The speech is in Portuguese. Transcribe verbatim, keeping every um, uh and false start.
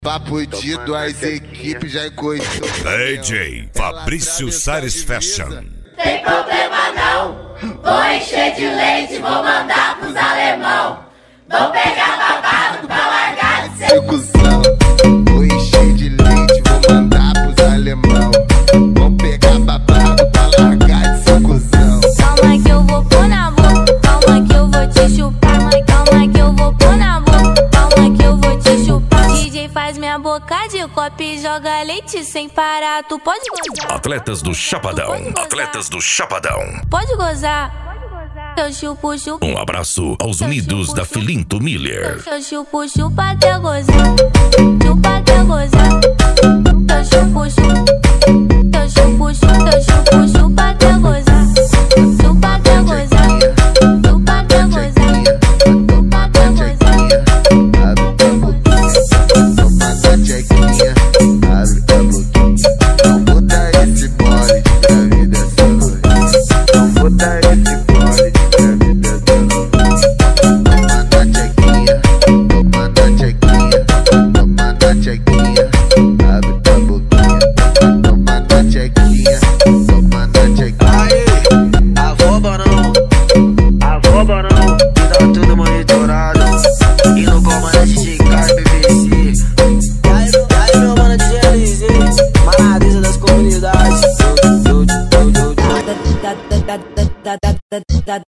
Papo de duas equipes já encostou. D J Fabrício Sares Fashion. Tem problema não, vou encher de leite, vou mandar pros alemão. Vou pegar babado pra largar de ser cuzão. Vou encher de leite, vou mandar pros alemão. Vou pegar babado pra largar de ser cuzão. Calma que eu vou pôr na boca, calma que eu vou te chupar. Calma que eu vou pôr na boca, calma que eu vou te chupar. D J faz minha boca de copo e joga leite sem parar. Tu pode gozar. Atletas do Chapadão, atletas do Chapadão. Pode gozar. Eu chupo, chupo. Um abraço aos unidos da Filinto Miller. Eu chupo, chupa até gozar. Chupa